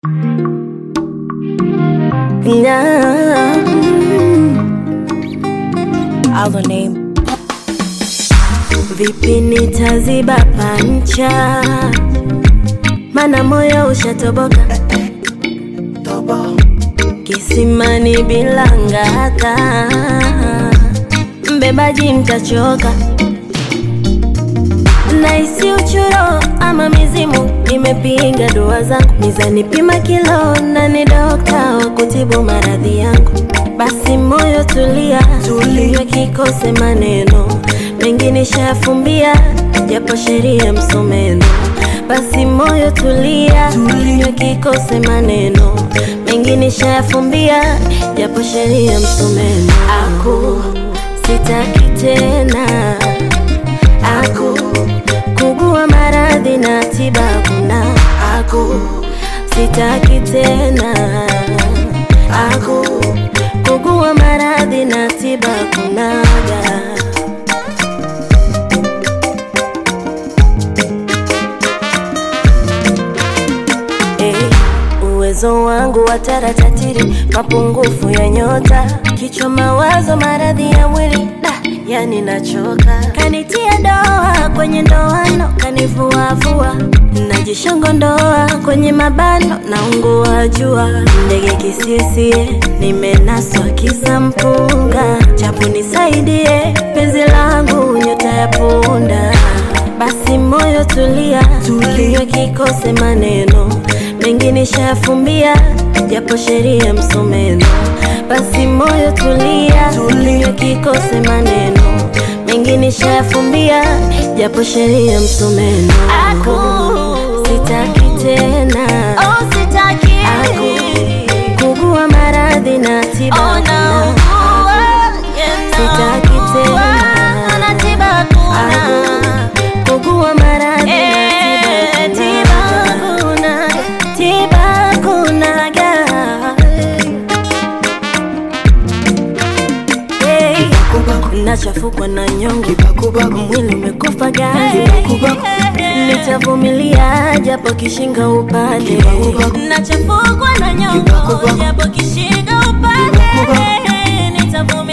Our name. Vipi nitaziba pancha, mana moyo ushatoboka. Kisimani bila ngata, mbebaji mtachoka. Naisi uchuro ama mizimu, nimepinga dua zangu. Mizani pima kilo na ni dokta wa kutibu maradhi yangu. Basi moyo tulia, tulia kikose maneno mengi nishafumbia, japo sheria msomeno. Basi moyo tulia, tulia kikose maneno mengi nishafumbia, japo sheria msomeno. Aku sitaki tena, aku kugua maradhi na tiba kuna. Aku sitaki tena, aku kugua maradhi na tiba kunaga. Uwezo wangu wa taratatiri, mapungufu ya nyota, kichwa mawazo maradhi ya mwili, yani nachoka. Kanitia doa kwenye ndoano, kanivuavua, najishongo ndoa kwenye mabano, naungua jua. Ndege kisisie, nimenaswa kisa mpunga, chapu nisaidie, penzi langu nyota ya punda. Basi moyo tulia, tulia kikose maneno mengi nishafumbia, japo sheria msomeno. Basi moyo tulia, tulia kikose maneno mengi nishafumbia, japo sheria msomeno. Aku sitaki tena, oh sitaki, aku kugua maradhi na tiba kuna. Sitaki tena, na tiba kuna. Aku kugua maradhi na tiba kuna. Tiba kuna ga. Hey, nachafukwa na nyongo, mwili umekufa gari. Nitavumilia japo kishinga upande. Nachafukwa na nyongo, japo kishinga upande. Nitavumilia